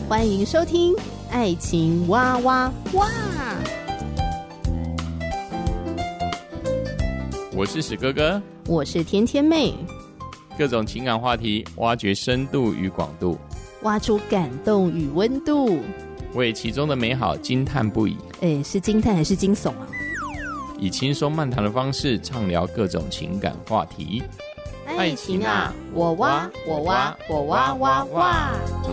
欢迎收听《爱情哇哇哇》。 我是史哥哥， 我是甜甜妹， 各种情感话题，挖掘深度与广度， 挖出感动与温度， 为其中的美好惊叹不已。 是惊叹还是惊悚啊？ 以轻松漫谈的方式畅聊各种情感话题。 爱情啊，我挖我挖我挖挖挖。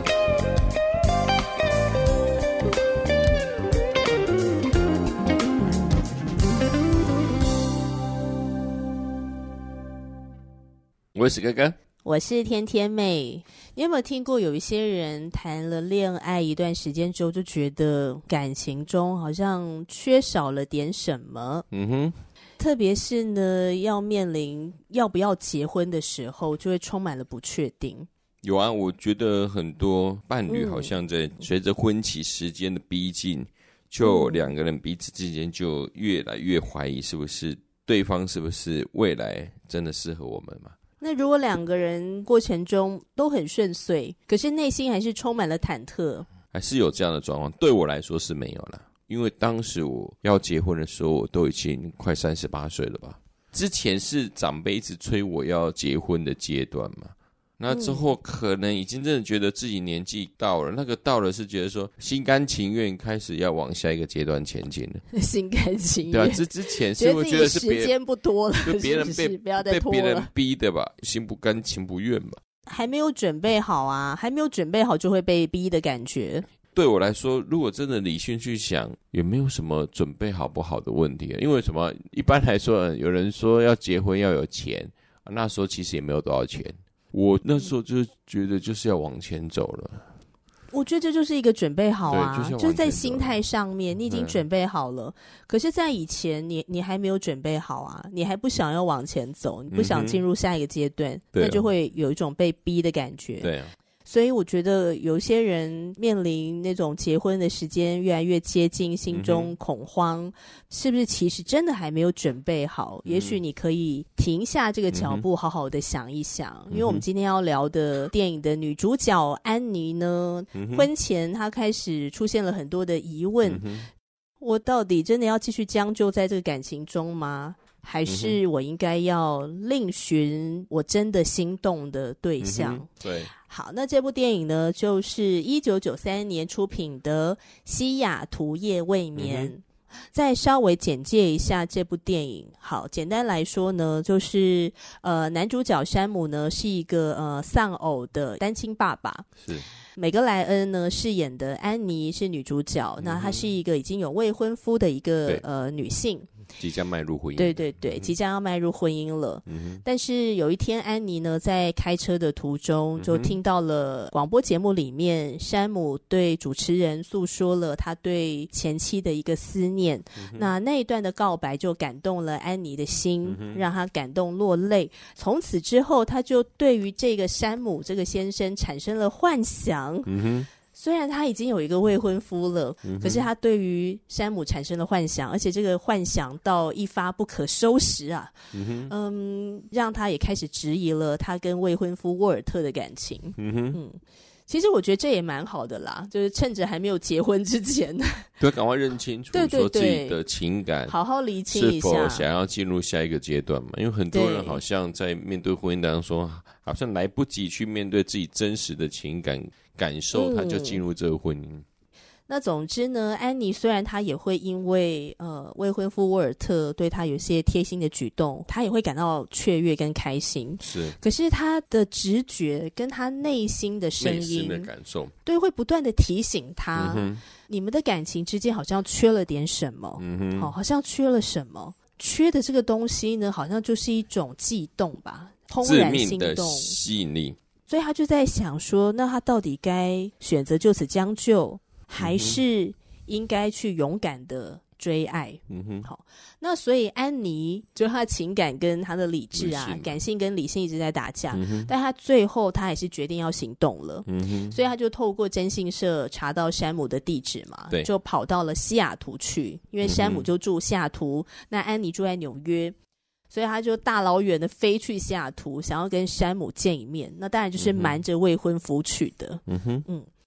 我是史哥哥， 我是甜甜妹。你有没有听过有一些人谈了恋爱一段时间之后，就觉得感情中好像缺少了点什么？特别是呢，要面临要不要结婚的时候，就会充满了不确定。 有啊，我觉得很多伴侣好像在随着婚期时间的逼近，就两个人彼此之间就越来越怀疑，是不是对方是不是未来真的适合我们嘛？ 那如果两个人过程中都很顺遂，可是内心还是充满了忐忑， 还是有这样的状况？对我来说是没有啦，因为当时我要结婚的时候，我都已经快38岁了吧。之前是长辈一直催我要结婚的阶段嘛，那之后可能已经真的觉得自己年纪到了，那个到了是觉得说心甘情愿开始要往下一个阶段前进了。 心甘情愿， 对啊，之前是我觉得是时间不多了， 就别人被不要再拖了， 被别人逼的吧，心不甘情不愿吧。 还没有准备好啊，还没有准备好就会被逼的感觉。 对我来说，如果真的理性去想，也没有什么准备好不好的问题。因为什么？一般来说，有人说要结婚要有钱，那时候其实也没有多少钱。我那时候就觉得就是要往前走了。 我觉得这就是一个准备好啊，就是在心态上面你已经准备好了。可是在以前你还没有准备好啊，你还不想要往前走，你不想进入下一个阶段，那就会有一种被逼的感觉。 对啊， 所以我觉得有些人面临那种结婚的时间越来越接近，心中恐慌，是不是其实真的还没有准备好？也许你可以停下这个脚步，好好的想一想。因为我们今天要聊的电影的女主角安妮呢，婚前她开始出现了很多的疑问，我到底真的要继续将就在这个感情中吗？还是我应该要另寻我真的心动的对象？ 对。 好，那这部电影呢，就是1993年出品的《西雅图夜未眠》。再稍微简介一下这部电影。好，简单来说呢，就是男主角山姆呢是一个丧偶的单亲爸爸。 是。 美格莱恩呢饰演的安妮是女主角，那她是一个已经有未婚夫的一个女性。 即将迈入婚姻， 对对对，即将要迈入婚姻了。但是有一天，安妮呢在开车的途中，就听到了广播节目里面，山姆对主持人诉说了他对前妻的一个思念。那一段的告白就感动了安妮的心，让她感动落泪。从此之后，他就对于这个山姆这个先生产生了幻想。虽然他已经有一个未婚夫了，可是他对于山姆产生了幻想，而且这个幻想到一发不可收拾啊。让他也开始质疑了他跟未婚夫沃尔特的感情。其实我觉得这也蛮好的啦，就是趁着还没有结婚之前， 对，赶快认清楚，说自己的情感， 好好厘清一下， 是否想要进入下一个阶段嘛？因为很多人好像在面对婚姻当中说，好像来不及去面对自己真实的情感感受，他就进入这个婚姻。 那总之呢，安妮虽然她也会因为未婚夫沃尔特对她有些贴心的举动，她也会感到雀跃跟开心， 是。 可是她的直觉跟她内心的声音、内心的感受， 对，会不断的提醒她，你们的感情之间好像缺了点什么，好像缺了什么，缺的这个东西呢，好像就是一种悸动吧，怦然心动， 致命的吸引力。 所以她就在想说，那她到底该选择就此将就，还是应该去勇敢的追爱？好，那所以安妮就她的情感跟她的理智啊，感性跟理性一直在打架，但她最后她还是决定要行动了。所以她就透过征信社查到山姆的地址嘛，就跑到了西雅图去，因为山姆就住西雅图，那安妮住在纽约。所以他就大老远的飞去西雅图，想要跟山姆见一面。那当然就是瞒着未婚夫去的。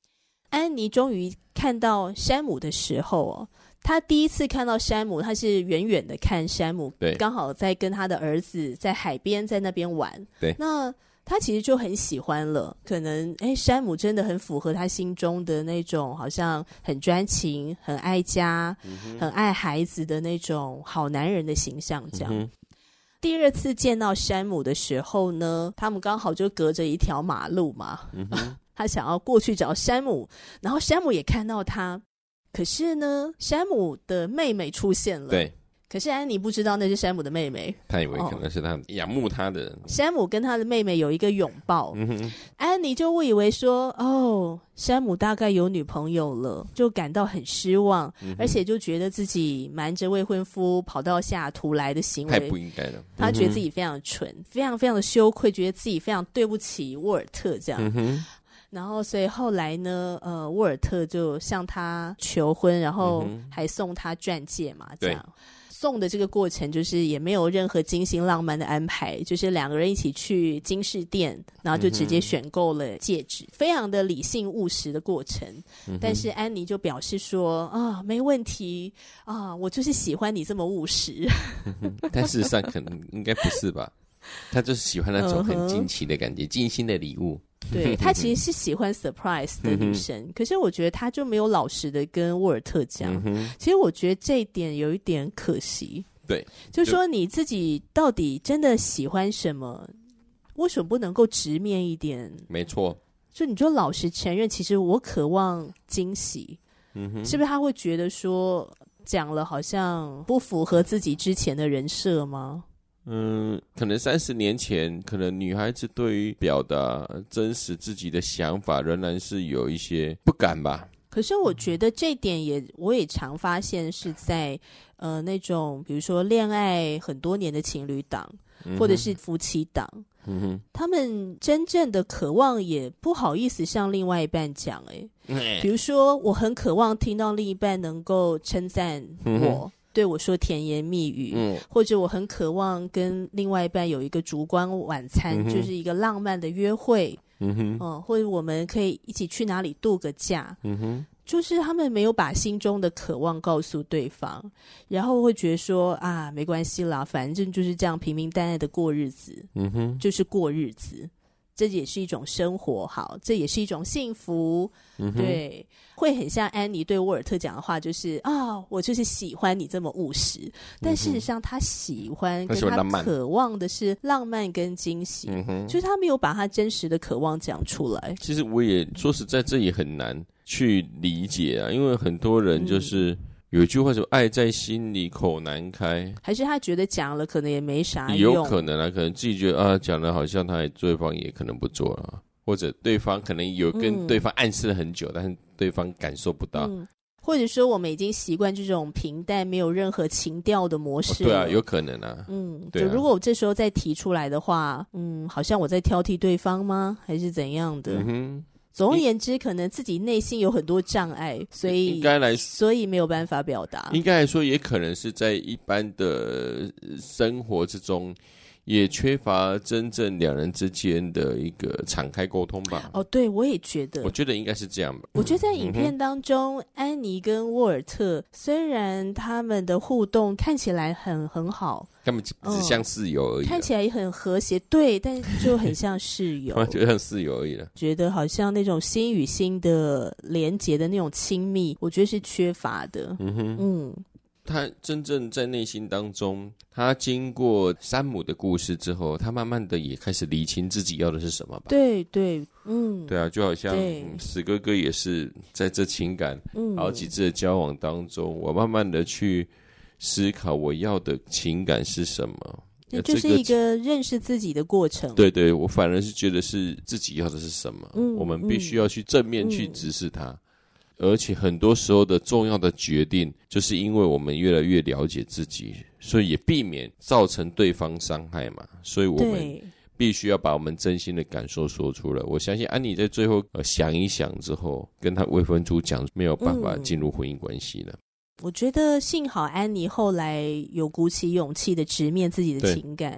安妮终于看到山姆的时候他第一次看到山姆，他是远远的看山姆， 对， 刚好在跟他的儿子在海边在那边玩， 对， 那他其实就很喜欢了，可能山姆真的很符合他心中的那种好像很专情、很爱家、很爱孩子的那种好男人的形象这样。第二次见到山姆的时候呢，他们刚好就隔着一条马路嘛，他想要过去找山姆，然后山姆也看到他，可是呢山姆的妹妹出现了， 对， 可是安妮不知道那是山姆的妹妹， 他以为可能是他仰慕他的人。 山姆跟他的妹妹有一个拥抱，安妮就误以为说山姆大概有女朋友了，就感到很失望，而且就觉得自己瞒着未婚夫跑到西雅图来的行为太不应该了， 他觉得自己非常蠢，非常非常的羞愧，觉得自己非常对不起沃尔特这样。然后所以后来呢沃尔特就向他求婚，然后还送他钻戒嘛，这样送的这个过程就是也没有任何精心浪漫的安排，就是两个人一起去金饰店，然后就直接选购了戒指，非常的理性务实的过程。但是安妮就表示说没问题我就是喜欢你这么务实。 但事实上可能应该不是吧，他就是喜欢那种很惊奇的感觉，精心的礼物。 对，她其实是喜欢 surprise 的女生，可是我觉得她就没有老实的跟沃尔特讲，其实我觉得这一点有一点可惜。 对， 就是说你自己到底真的喜欢什么，为什么不能够直面一点？ 没错， 就你就老实承认，其实我渴望惊喜，是不是他会觉得说讲了好像不符合自己之前的人设吗？ 可能30年前，可能女孩子对于表达真实自己的想法仍然是有一些不敢吧。 可是我觉得这点我也常发现是在那种比如说恋爱很多年的情侣档，或者是夫妻档，他们真正的渴望也不好意思向另外一半讲比如说我很渴望听到另一半能够称赞我，对我说甜言蜜语，或者我很渴望跟另外一半有一个烛光晚餐，就是一个浪漫的约会，或者我们可以一起去哪里度个假，就是他们没有把心中的渴望告诉对方，然后会觉得说没关系啦，反正就是这样平平淡淡的过日子，就是过日子，这也是一种生活，好，这也是一种幸福，对，会很像安妮对沃尔特讲的话，就是我就是喜欢你这么务实，但事实上他喜欢跟他渴望的是浪漫跟惊喜，就是他没有把他真实的渴望讲出来。 其实我也说实在，这也很难去理解因为很多人就是有一句话说爱在心里口难开， 还是他觉得讲了可能也没啥用， 有可能可能自己觉得讲了好像对方也可能不做了，或者对方可能有跟对方暗示了很久，但是对方感受不到， 或者说我们已经习惯这种平淡没有任何情调的模式了， 对有可能对就如果我这时候再提出来的话，好像我在挑剔对方吗？还是怎样的？总而言之，可能自己内心有很多障碍，所以没有办法表达。 应该来说，也可能是在一般的生活之中，也缺乏真正两人之间的一个敞开沟通吧。 对，我也觉得。 我觉得应该是这样吧。 我觉得在影片当中，安妮跟沃尔特虽然他们的互动看起来很好， 他们只像室友而已， 看起来也很和谐，对，但就很像室友， 就像室友而已了。 觉得好像那种心与心的连结的那种亲密，我觉得是缺乏的。 他真正在内心当中，他经过山姆的故事之后，他慢慢的也开始理清自己要的是什么吧。 对， 对就好像史哥哥也是在这情感好几次的交往当中，我慢慢的去思考我要的情感是什么， 那就是一个认识自己的过程。 对，我反而是觉得是自己要的是什么，我们必须要去正面去直视它。而且很多时候的重要的决定，就是因为我们越来越了解自己，所以也避免造成对方伤害嘛。所以我们必须要把我们真心的感受说出来。我相信安妮在最后想一想之后，跟她未婚夫讲，没有办法进入婚姻关系了。 我觉得幸好安妮后来有鼓起勇气的直面自己的情感，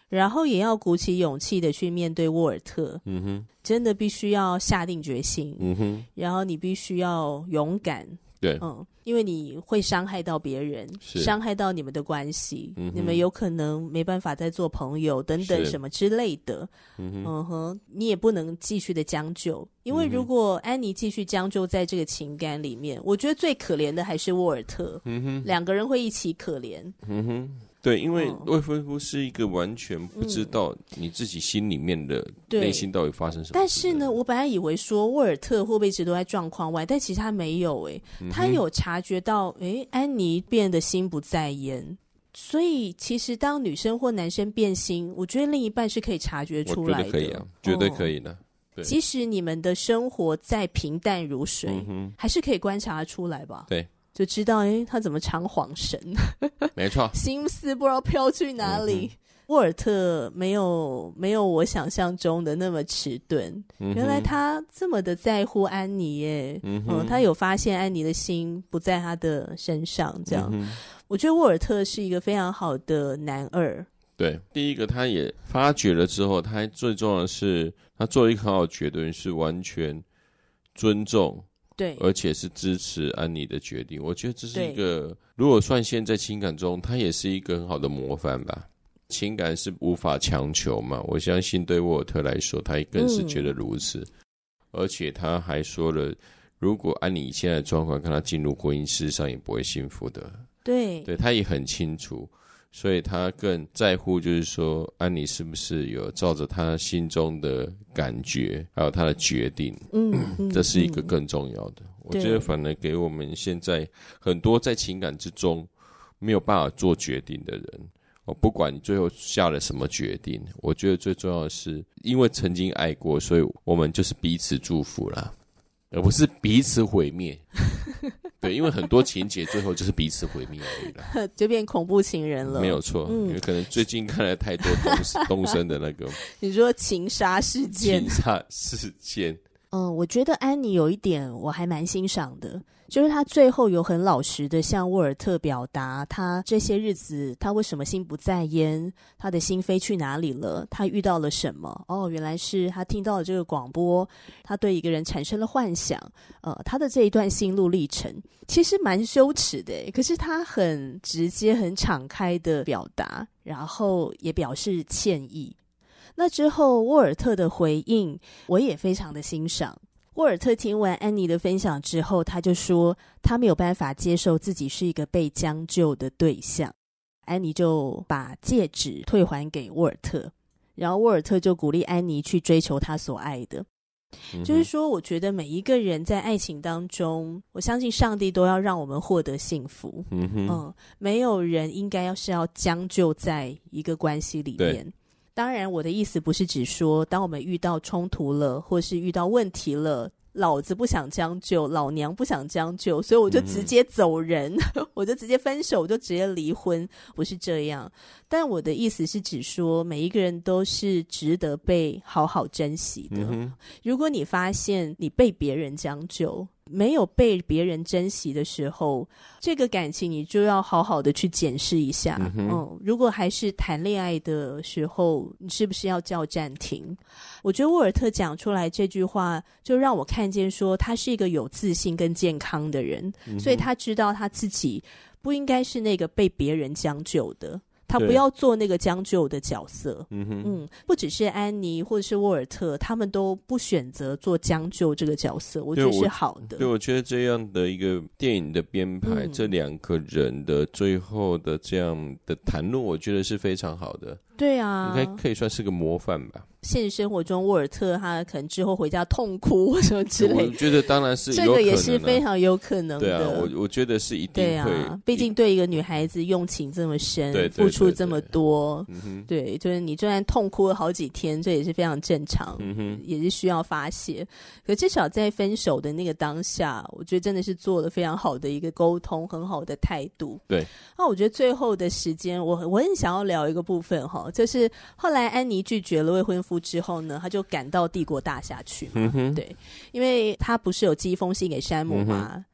然后也要鼓起勇气的去面对沃尔特。真的必须要下定决心。然后你必须要勇敢。 对， 因为你会伤害到别人，伤害到你们的关系，你们有可能没办法再做朋友等等什么之类的。你也不能继续的将就，因为如果安妮继续将就在这个情感里面，我觉得最可怜的还是沃尔特。两个人会一起可怜。 对，因为未婚夫是一个完全不知道你自己心里面的内心到底发生什么。 但是呢，我本来以为说沃尔特会不会一直都在状况外，但其实他没有。他有察觉到安妮变得心不在焉。所以其实当女生或男生变心，我觉得另一半是可以察觉出来的。我觉得可以啊，绝对可以的。 即使你们的生活再平淡如水，还是可以观察出来吧。 对， 就知道他怎么常晃神。 没错， 心思不知道飘去哪里。沃尔特没有我想象中的那么迟钝。原来他这么的在乎安妮耶。他有发现安妮的心不在他的身上，这样。我觉得沃尔特是一个非常好的男二。 对，第一个他也发觉了之后，他最重要的是他做了一个很好的决定，是完全尊重， 对， 而且是支持安妮的决定。我觉得这是一个，如果算现在情感中，他也是一个很好的模范吧。情感是无法强求嘛，我相信对沃尔特来说，他更是觉得如此。而且他还说了，如果安妮现在的状况跟他进入婚姻，事实上也不会幸福的。对，他也很清楚，所以他更在乎，就是说安妮是不是有照着他心中的感觉，还有他的决定。这是一个更重要的。我觉得反而给我们现在很多在情感之中没有办法做决定的人，不管你最后下了什么决定，我觉得最重要的是，因为曾经爱过，所以我们就是彼此祝福啦，而不是彼此毁灭。对，因为很多情节最后就是彼此毁灭而已啦， 就变恐怖情人了。 没有错，因为可能最近看了太多东升的那个你说情杀事件。我觉得安妮有一点我还蛮欣赏的，就是她最后有很老实的向沃尔特表达她这些日子她为什么心不在焉，她的心飞去哪里了，她遇到了什么。原来是她听到了这个广播，她对一个人产生了幻想。她的这一段心路历程其实蛮羞耻的，可是她很直接很敞开的表达，然后也表示歉意。那之后沃尔特的回应我也非常的欣赏。沃尔特听完安妮的分享之后，他就说他没有办法接受自己是一个被将就的对象。安妮就把戒指退还给沃尔特，然后沃尔特就鼓励安妮去追求他所爱的。就是说我觉得每一个人在爱情当中，我相信上帝都要让我们获得幸福。没有人应该是要将就在一个关系里面。当然我的意思不是指说当我们遇到冲突了或是遇到问题了，老子不想将就，老娘不想将就，所以我就直接走人。我就直接分手，我就直接离婚，不是这样。但我的意思是指说每一个人都是值得被好好珍惜的。如果你发现你被别人将就，没有被别人珍惜的时候，这个感情你就要好好的去检视一下。如果还是谈恋爱的时候，你是不是要叫暂停？我觉得沃尔特讲出来这句话，就让我看见说他是一个有自信跟健康的人。所以他知道他自己不应该是那个被别人将就的，他不要做那个将就的角色。不只是安妮或者是沃尔特，他们都不选择做将就这个角色，我觉得是好的。 对，我觉得这样的一个电影的编排，这两个人的最后的这样的谈论，我觉得是非常好的。 对啊， 应该可以算是个模范吧。 现实生活中沃尔特他可能之后回家痛哭或什么之类的， 我觉得当然是有可能， 这个也是非常有可能的。 对啊，我觉得是一定会。对啊， 毕竟对一个女孩子用情这么深，付出这么多，对，就是你虽然痛哭了好几天，这也是非常正常，也是需要发泄。可至少在分手的那个当下，我觉得真的是做了非常好的一个沟通，很好的态度。 对， 那我觉得最后的时间，我很想要聊一个部分哈，就是后来安妮拒绝了未婚夫之后呢，他就赶到帝国大厦去嘛。对，因为他不是有寄一封信给山姆嘛，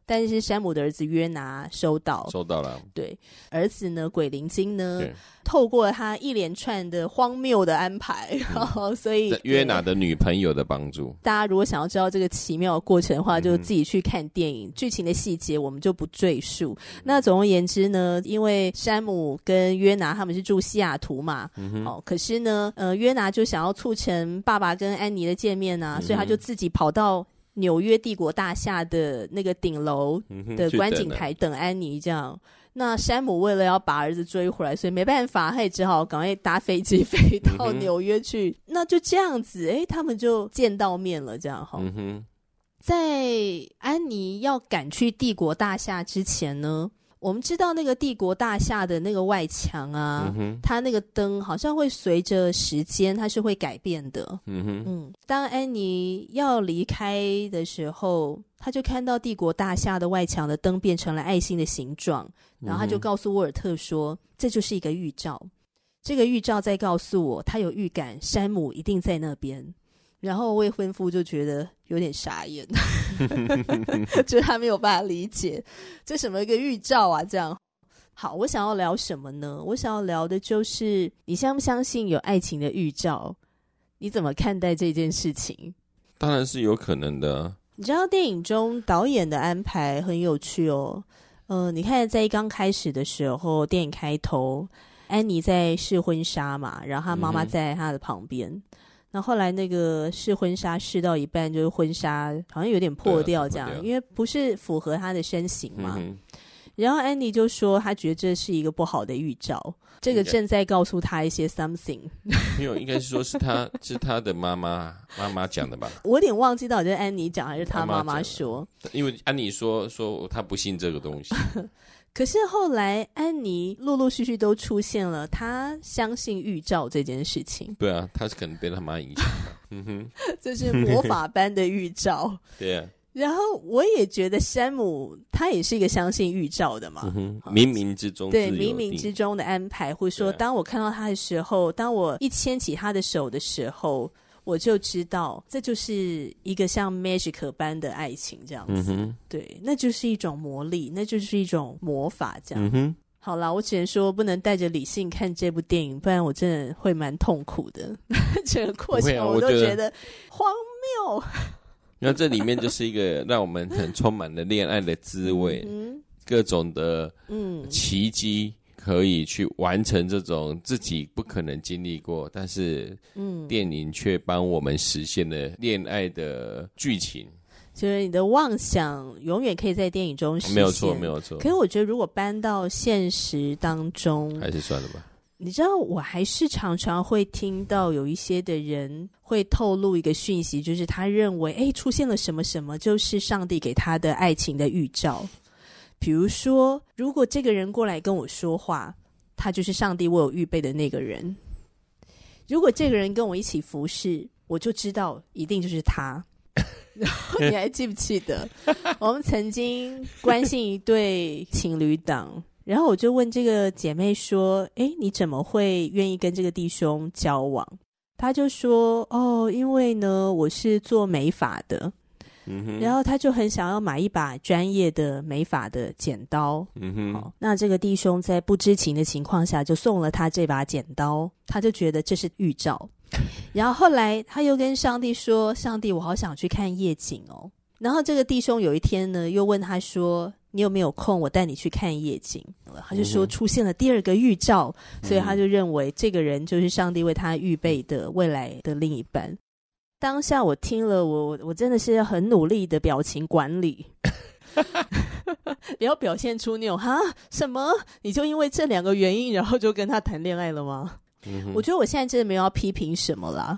但是山姆的儿子约拿收到了。 对，儿子呢鬼灵精呢透过他一连串的荒谬的安排，所以约拿的女朋友的帮助， 大家如果想要知道这个奇妙的过程的话，就自己去看电影，剧情的细节我们就不赘述。那总而言之呢，因为山姆跟约拿他们是住西雅图嘛，可是呢约拿就想要促成爸爸跟安妮的见面啊，所以他就自己跑到纽约帝国大厦的那个顶楼的观景台等安妮这样。那山姆为了要把儿子追回来，所以没办法，他也只好赶快搭飞机飞到纽约去。那就这样子，他们就见到面了这样哈。在安妮要赶去帝国大厦之前呢，我们知道那个帝国大厦的那个外墙啊，它那个灯好像会随着时间它是会改变的。当安妮要离开的时候，他就看到帝国大厦的外墙的灯变成了爱心的形状，然后他就告诉沃尔特说，这就是一个预兆，这个预兆在告诉我他有预感山姆一定在那边。然后未婚夫就觉得有点傻眼就是他没有办法理解这什么一个预兆啊这样。好，我想要聊什么呢？我想要聊的就是你相不相信有爱情的预兆，你怎么看待这件事情？ 当然是有可能的。 你知道电影中导演的安排很有趣哦。你看在刚开始的时候，电影开头安妮在试婚纱嘛，然后她妈妈在她的旁边，那后来那个试婚纱试到一半，就是婚纱好像有点破掉这样，因为不是符合她的身形嘛。然后安妮就说她觉得这是一个不好的预兆，这个正在告诉她一些 something 没有，应该是说是她的妈妈讲的吧。 我有点忘记到底是安妮讲还是她妈妈说， 因为安妮说她不信这个东西可是后来安妮陆陆续续都出现了她相信预兆这件事情。 对啊，她是可能被她妈影响的这是魔法般的预兆对啊。 然后我也觉得山姆他也是一个相信预兆的嘛， 冥冥之中对冥冥之中的安排，或者说当我看到他的时候，当我一牵起他的手的时候，我就知道这就是一个像 magic 般的爱情这样子对，那就是一种魔力，那就是一种魔法这样好啦，我只能说不能带着理性看这部电影，不然我真的会蛮痛苦的整个过程我都觉得荒谬那这里面就是一个让我们很充满了恋爱的滋味各种的奇迹可以去完成这种自己不可能经历过，但是电影却帮我们实现了恋爱的剧情。 就是你的妄想永远可以在电影中实现， 没有错没有错。 可是我觉得如果搬到现实当中还是算了吧。 你知道我还是常常会听到有一些的人会透露一个讯息，就是他认为出现了什么什么就是上帝给他的爱情的预兆。比如说如果这个人过来跟我说话，他就是上帝为我预备的那个人。如果这个人跟我一起服侍，我就知道一定就是他然后你还记不记得我们曾经关心一对情侣档，然后我就问这个姐妹说你怎么会愿意跟这个弟兄交往？她就说因为呢我是做美发的然后他就很想要买一把专业的美发的剪刀那这个弟兄在不知情的情况下就送了他这把剪刀，他就觉得这是预兆然后后来他又跟上帝说，上帝我好想去看夜景哦。然后这个弟兄有一天呢又问他说，你有没有空我带你去看夜景？他就说出现了第二个预兆所以他就认为这个人就是上帝为他预备的未来的另一半。当下我听了我真的是很努力的表情管理不要表现出那种什么你就因为这两个原因然后就跟他谈恋爱了吗我觉得我现在真的没有要批评什么啦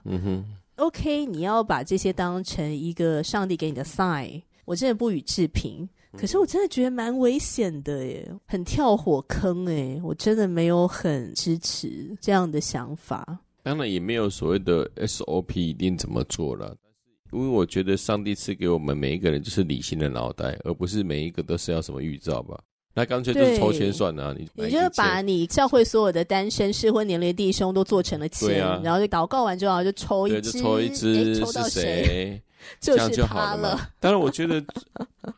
OK 你要把这些当成一个上帝给你的 sign， 我真的不予置评可是我真的觉得蛮危险的耶，很跳火坑耶，我真的没有很支持这样的想法。 当然也没有所谓的 SOP 一定怎么做了，因为我觉得上帝赐给我们每一个人就是理性的脑袋，而不是每一个都是要什么预兆吧。那干脆就是抽签算了你就把你教会所有的单身适婚年龄的弟兄都做成了签然后就祷告完之后就抽一支， 抽一支抽到谁这样就好了嘛。当然我觉得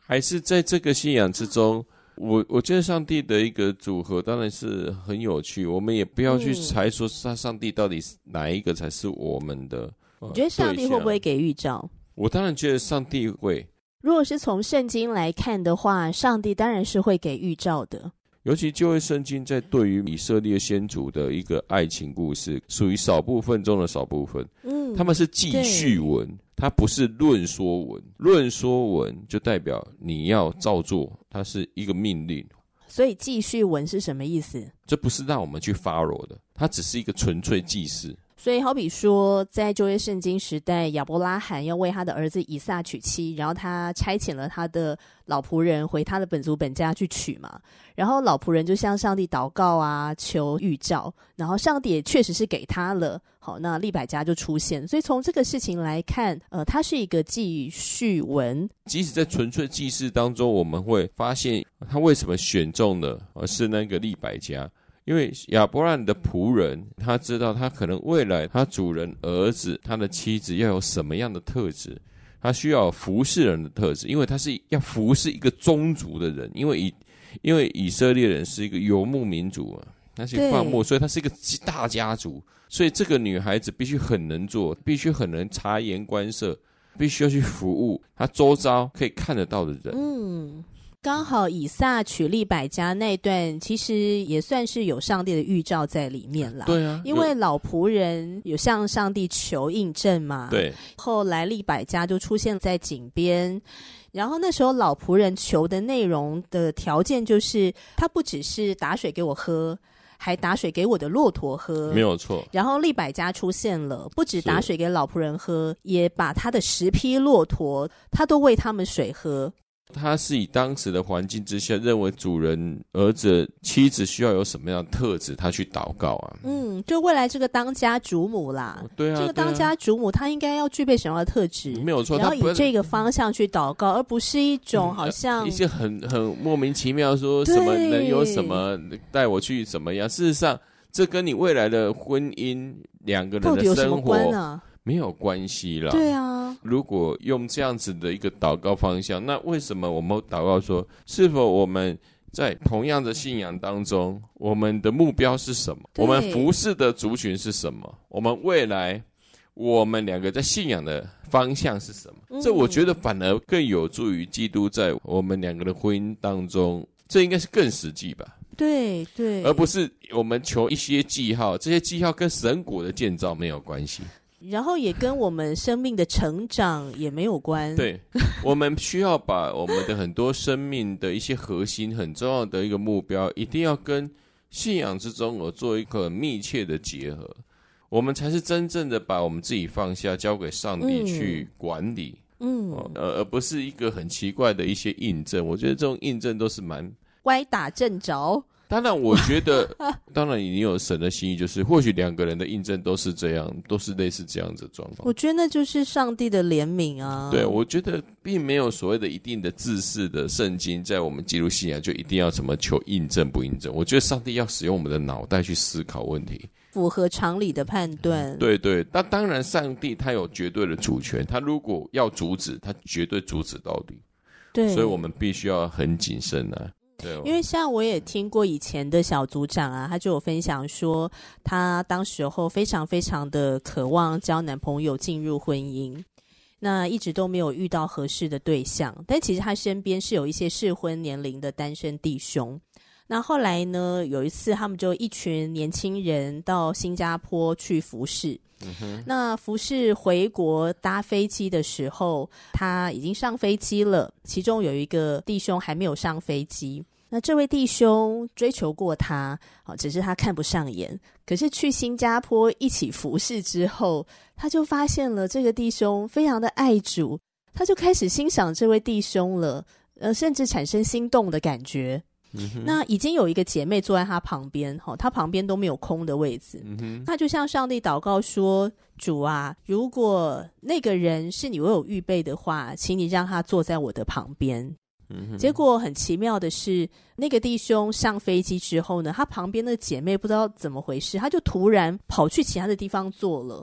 还是在这个信仰之中，我觉得上帝的一个组合当然是很有趣，我们也不要去猜说上帝到底哪一个才是我们的。 你觉得上帝会不会给预兆？ 我当然觉得上帝会。 如果是从圣经来看的话，上帝当然是会给预兆的。 尤其旧约圣经在对于以色列先祖的一个爱情故事，属于少部分中的少部分。他们是记叙文，它不是论说文。论说文就代表你要照做，它是一个命令。 所以记叙文是什么意思？ 这不是让我们去 follow 的，它只是一个纯粹记事。 所以好比说在旧约圣经时代，亚伯拉罕要为他的儿子以撒娶妻，然后他差遣了他的老仆人回他的本族本家去娶嘛，然后老仆人就向上帝祷告啊，求预兆，然后上帝也确实是给他了。好，那利百加就出现。所以从这个事情来看，它是一个记叙文。 即使在纯粹记事当中，我们会发现他为什么选中的是那个利百加。因为亚伯拉罕的仆人，他知道他可能未来他主人儿子他的妻子要有什么样的特质，他需要服侍人的特质，因为他是要服侍一个宗族的人，因为以色列人是一个游牧民族嘛，他是一个放牧，所以他是一个大家族，所以这个女孩子必须很能做，必须很能察言观色，必须要去服务他周遭可以看得到的人。 刚好以撒娶利百加那一段，其实也算是有上帝的预兆在里面啦。 对啊， 因为老仆人有向上帝求印证嘛。 对。 后来利百加就出现在井边，然后那时候老仆人求的内容的条件就是，他不只是打水给我喝，还打水给我的骆驼喝， 没有错。 然后利百加出现了，不止打水给老仆人喝，也把他的10匹骆驼，他都喂他们水喝。 他是以当时的环境之下，认为主人儿子妻子需要有什么样的特质，他去祷告啊。 就未来这个当家主母啦， 对啊， 这个当家主母她应该要具备什么样的特质？ 没有错， 然后以这个方向去祷告，而不是一种好像一些很莫名其妙说什么能有什么带我去怎么样。事实上，这跟你未来的婚姻两个人的生活没有关系啦。 对啊， 如果用这样子的一个祷告方向，那为什么我们祷告说，是否我们在同样的信仰当中，我们的目标是什么？我们服侍的族群是什么？我们未来我们两个在信仰的方向是什么？这我觉得反而更有助于基督在我们两个的婚姻当中，这应该是更实际吧。 对对， 而不是我们求一些记号，这些记号跟神国的建造没有关系， 然后也跟我们生命的成长也没有关。 对，我们需要把我们的很多生命的一些核心很重要的一个目标，一定要跟信仰之中有做一个很密切的结合，我们才是真正的把我们自己放下，交给上帝去管理。而不是一个很奇怪的一些印证。我觉得这种印证都是蛮歪打正着。 当然我觉得当然你有神的心意，就是或许两个人的印证都是这样，都是类似这样子的状况。 我觉得那就是上帝的怜悯啊。 对，我觉得并没有所谓的一定的自式的圣经在我们基督信仰就一定要怎么求印证不印证。我觉得上帝要使用我们的脑袋去思考问题， 符合常理的判断。 对对，那当然上帝他有绝对的主权，他如果要阻止，他绝对阻止到底。 对， 所以我们必须要很谨慎啊。对， 因为像我也听过以前的小组长啊，他就有分享说，他当时候非常非常的渴望交男朋友进入婚姻，那一直都没有遇到合适的对象，但其实他身边是有一些适婚年龄的单身弟兄。那后来呢，有一次他们就一群年轻人到新加坡去服侍。那服侍回国搭飞机的时候，他已经上飞机了，其中有一个弟兄还没有上飞机。那这位弟兄追求过他，只是他看不上眼。可是去新加坡一起服侍之后，他就发现了这个弟兄非常的爱主，他就开始欣赏这位弟兄了，甚至产生心动的感觉。那已经有一个姐妹坐在他旁边，他旁边都没有空的位置。那就向上帝祷告说，主啊，如果那个人是你为我预备的话，请你让他坐在我的旁边。结果很奇妙的是，那个弟兄上飞机之后呢，他旁边的姐妹不知道怎么回事，他就突然跑去其他的地方坐了。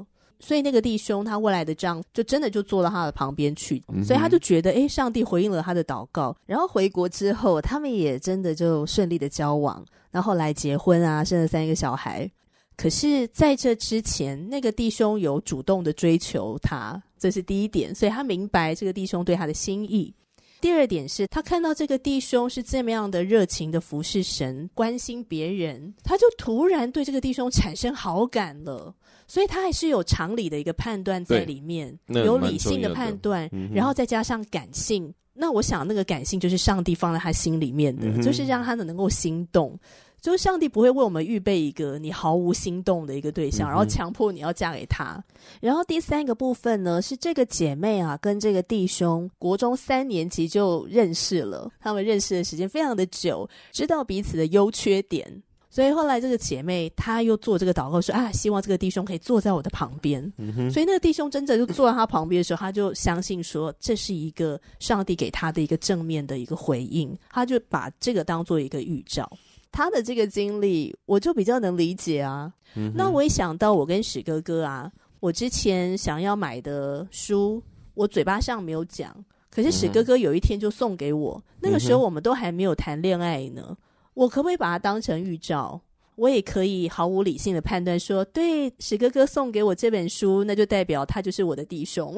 所以那个弟兄他未来的丈夫就真的就坐到他的旁边去，所以他就觉得上帝回应了他的祷告。然后回国之后他们也真的就顺利的交往，然后后来结婚啊，生了3个小孩。可是在这之前那个弟兄有主动的追求他，这是第一点，所以他明白这个弟兄对他的心意。第二点是他看到这个弟兄是这么样的热情的服侍神，关心别人，他就突然对这个弟兄产生好感了。所以他还是有常理的一个判断在里面，有理性的判断，然后再加上感性。那我想那个感性就是上帝放在他心里面的，就是让他能够心动。就是上帝不会为我们预备一个你毫无心动的一个对象，然后强迫你要嫁给他。然后第3个部分呢，是这个姐妹啊跟这个弟兄国中3年级就认识了，他们认识的时间非常的久，知道彼此的优缺点。所以后来这个姐妹她又做这个祷告说希望这个弟兄可以坐在我的旁边。所以那个弟兄真的就坐在他旁边的时候，他就相信说这是一个上帝给他的一个正面的一个回应，他就把这个当做一个预兆。他的这个经历我就比较能理解啊。那我也想到我跟史哥哥啊，我之前想要买的书我嘴巴上没有讲，可是史哥哥有一天就送给我，那个时候我们都还没有谈恋爱呢。我可不可以把它当成预兆？我也可以毫无理性的判断说，对，史哥哥送给我这本书，那就代表他就是我的弟兄。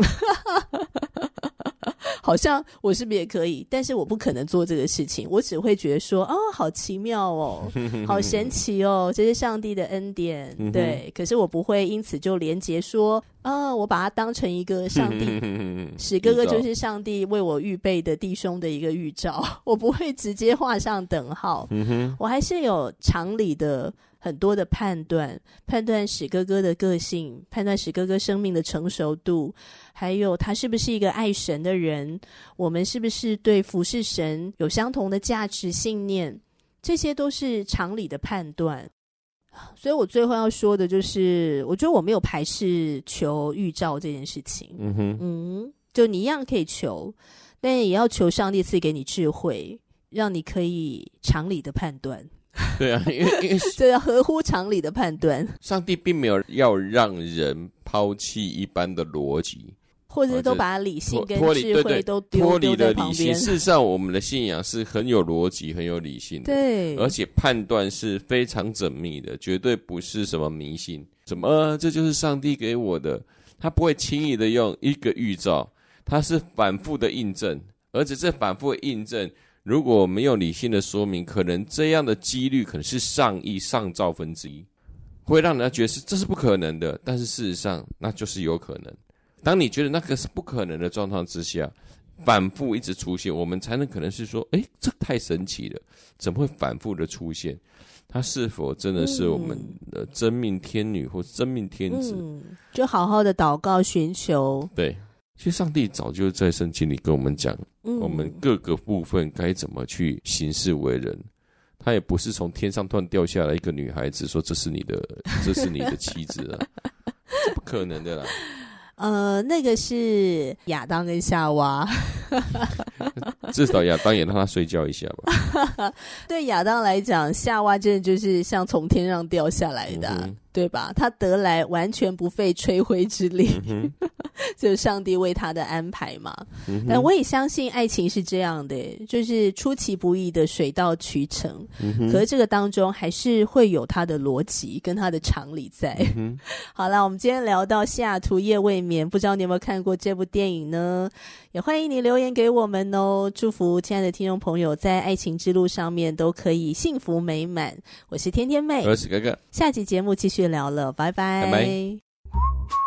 好像我是不是也可以？但是我不可能做这个事情，我只会觉得说好奇妙哦，好神奇哦，这是上帝的恩典。对，可是我不会因此就连结说我把它当成一个上帝史哥哥就是上帝为我预备的弟兄的一个预兆，我不会直接画上等号。我还是有常理的很多的判断史哥哥的个性，判断史哥哥生命的成熟度，还有他是不是一个爱神的人，我们是不是对服侍神有相同的价值信念，这些都是常理的判断。所以我最后要说的就是我觉得我没有排斥求预兆这件事情。就你一样可以求，但也要求上帝赐给你智慧，让你可以常理的判断。 对啊，因为这要合乎常理的判断。 上帝并没有要让人抛弃一般的逻辑， 或者是都把理性跟智慧都脱离了在旁边。 理性。事实上我们的信仰是很有逻辑很有理性的， 对， 而且判断是非常缜密的，绝对不是什么迷信，什么这就是上帝给我的，他不会轻易的用一个预兆，他是反复的印证，而且这反复的印证如果没有理性的说明，可能这样的几率可能是上亿上兆分之一，会让人家觉得这是不可能的，但是事实上那就是有可能。当你觉得那个是不可能的状况之下，反复一直出现，我们才能可能是说这太神奇了，怎么会反复的出现，它是否真的是我们的真命天女或真命天子。 就好好的祷告寻求。 对，其实上帝早就在圣经里跟我们讲，我们各个部分该怎么去行事为人。他也不是从天上突然掉下来一个女孩子说这是你的妻子啊，这不可能的啦。 那个是亚当跟夏娃。 至少亚当也让他睡觉一下吧。 对亚当来讲，夏娃真的就是像从天上掉下来的对吧？他得来完全不费吹灰之力。就是上帝为他的安排嘛。但我也相信爱情是这样的，就是出其不意的水到渠成。可是这个当中还是会有他的逻辑跟他的常理在。好啦，我们今天聊到西雅图夜未眠，不知道你有没有看过这部电影呢？也欢迎你留言给我们哦。祝福亲爱的听众朋友在爱情之路上面都可以幸福美满。我是天天妹， 我是哥哥， 下集节目继续聊了，拜拜。 拜拜。